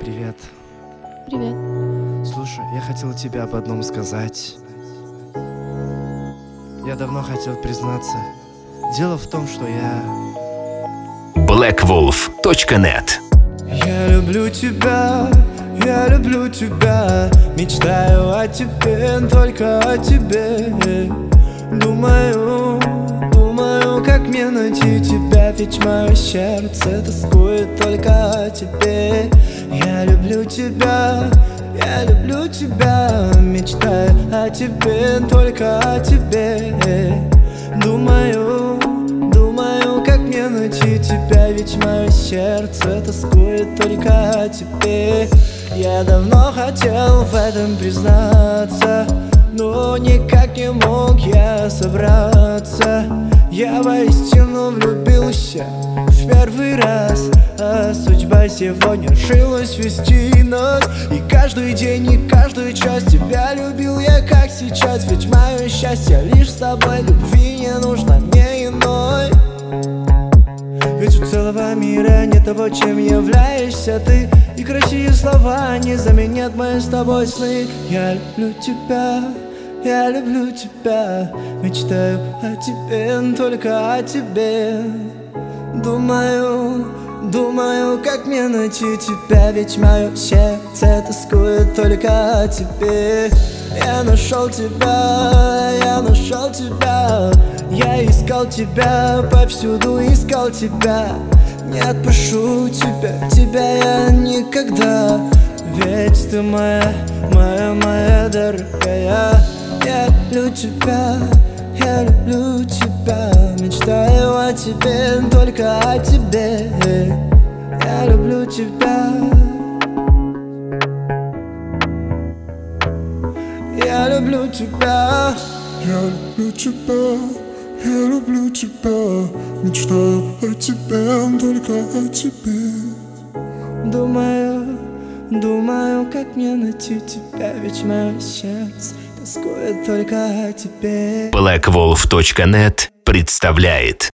Привет. Привет. Слушай, я хотел тебе об одном сказать. Я давно хотел признаться. Дело в том, что я... blackwolf.net. Я люблю тебя, мечтаю о тебе, только о тебе. Думаю, как мне найти тебя, ведь мое сердце тоскует только о тебе. Я люблю тебя, мечтаю о тебе, только о тебе. Думаю, как мне найти тебя, ведь мое сердце тоскует только о тебе. Я давно хотел в этом признаться, но никак не мог я собраться. Я воистину влюбился в первый раз, а судьба сегодня решилась вести нас. И каждый день, и каждую час тебя любил я, как сейчас. Ведь мое счастье лишь с тобой, любви не нужно мне иной. Ведь у целого мира нет того, чем являешься ты, и красивые слова не заменят мои с тобой сны. Я люблю тебя, мечтаю о тебе, только о тебе. Думаю, как мне найти тебя, ведь мое сердце тоскует только о тебе. Я нашел тебя, я искал тебя, повсюду искал тебя. Не отпущу тебя я никогда, ведь ты моя дорогая. Я люблю тебя, мечтаю о тебе, только о тебе. Я люблю тебя, я люблю тебя, мечтаю о тебе, только о тебе. Думаю, как мне найти тебя, ведь мое сердце тоскует только о тебе. blackwolf.net представляет